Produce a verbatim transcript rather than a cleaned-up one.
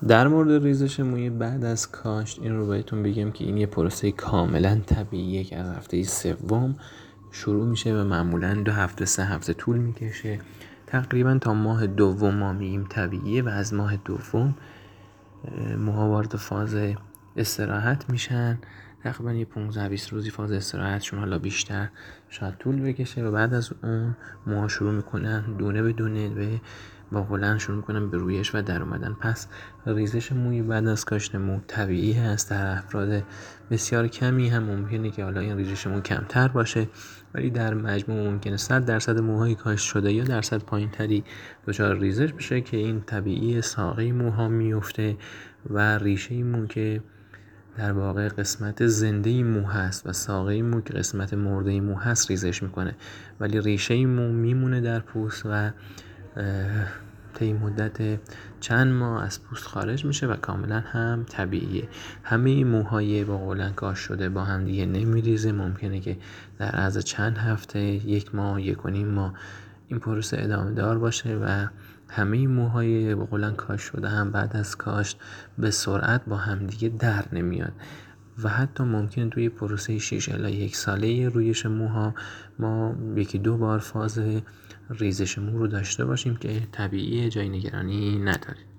در مورد ریزش موی بعد از کاشت این رو بهتون بگم که این یه پروسه کاملا طبیعیه که از هفته سوم شروع میشه و معمولا دو هفته سه هفته طول میکشه، تقریبا تا ماه دوم ما میگیم طبیعیه و از ماه دوم موها وارد فاز استراحت میشن، تقریبا یه پانزده بیست روزی فاز استراحتشون، حالا بیشتر شاید طول بکشه و بعد از اون موها شروع میکنن دونه به دونه به با غلن شروع میکنن به رویش و در اومدن. پس ریزش موی بعد از کاشت مو طبیعی هست. در افراد بسیار کمی هم ممکنه که حالا این ریزش مو کمتر باشه، ولی در مجموع ممکنه صد درصد موهای کاشت شده یا درصد پایین تری دچار ریزش بشه که این طبیعی ساقه موها میفته و ریشه مو که در واقع قسمت زنده مو هست و ساقه مو که قسمت مرده مو هست ریزش میکنه، ولی ریشه مو میمونه در پوست و طی مدت چند ماه از پوست خارج میشه و کاملا هم طبیعیه. همه این موهای با قولن کاشت شده با هم دیگه نمیریزه، ممکنه که در عرض چند هفته، یک ماه، یک و نیم ماه این پروسه ادامه دار باشه و همه موهای با قولن کاشت شده هم بعد از کاشت به سرعت با هم دیگه در نمیاد و حتی ممکن توی پروسه شش الی یک ساله رویش موها ما یکی دو بار فاز ریزش مو رو داشته باشیم که طبیعیه، جای نگرانی نداره.